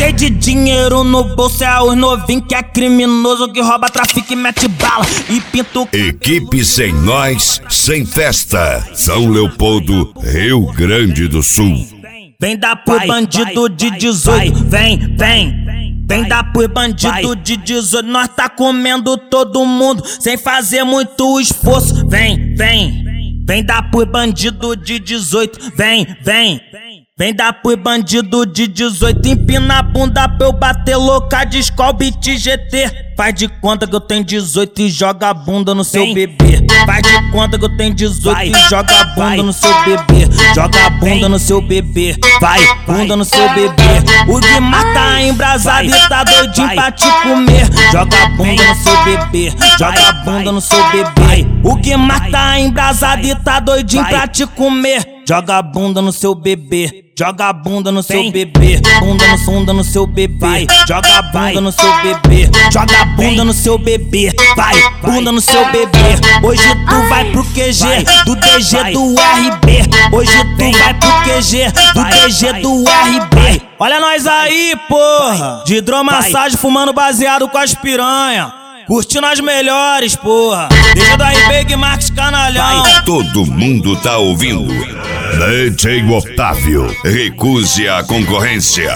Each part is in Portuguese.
cheio de dinheiro no bolso, é os novinhos que é criminoso, que rouba, trafica e mete bala e pinta o... Equipe Sem Nós, sem festa. São Leopoldo, Rio Grande do Sul. Vem dar pro bandido de 18, vem. Vem dar pro bandido de 18, nós tá comendo todo mundo sem fazer muito esforço. Vem dar pro bandido de 18, vem. Vem dar pro bandido de 18, empina a bunda pra eu bater louca de Skol Beat GT. Faz de conta que eu tenho 18 e joga a bunda no seu bebê. Faz de conta que eu tenho 18 e joga a bunda no seu bebê. Joga a bunda no seu bebê, vai, bunda no seu bebê. O Guimar tá embrasado e tá doidinho pra te comer. Joga a bunda no seu bebê, joga a bunda no seu bebê. O Guimar tá embrasado e tá doidinho pra te comer. Joga a bunda no seu bebê, joga a bunda no seu bebê. Bunda no seu bebê, joga a bunda no seu bebê. Joga a bunda no seu bebê, vai, bunda no seu bebê. Hoje tu vai pro QG, do DG do RB. Hoje tu vai pro QG, do DG do RB. Olha nós aí, porra, de hidromassagem fumando baseado com as piranha. Curtindo as melhores, porra. Deixa do RB que Marcos Canalhão. Todo mundo tá ouvindo. DJ Otávio, recuse a concorrência.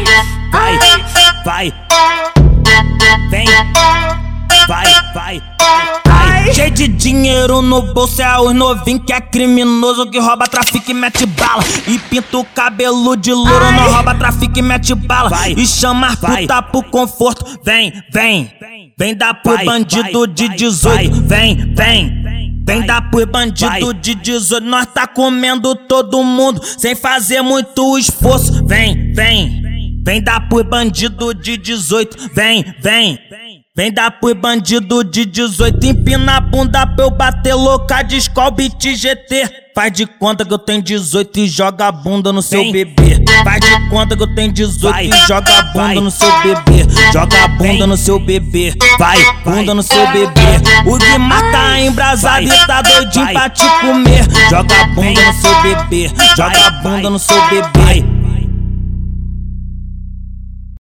Vai. Vem. Vai. Cheio de dinheiro no bolso, é os novinhos que é criminoso, que rouba, trafica e mete bala e pinta o cabelo de louro. Não rouba, trafica e mete bala e chama as puta pro conforto. Vem dar pro bandido de 18, vem. Vem dar pro bandido de 18, nós tá comendo todo mundo sem fazer muito esforço. Vem dar pro bandido de 18, vem. Vem dar pro bandido de 18, empina a bunda pra eu bater louca de Skol Beat GT. Faz de conta que eu tenho 18 e joga a bunda no seu bebê. Faz de conta que eu tenho 18 e joga a bunda no seu bebê. Joga a bunda no seu bebê, vai, bunda no seu bebê. O Guimar tá embrasado e tá doidinho pra te comer. Joga a bunda no seu bebê, joga a bunda no seu bebê.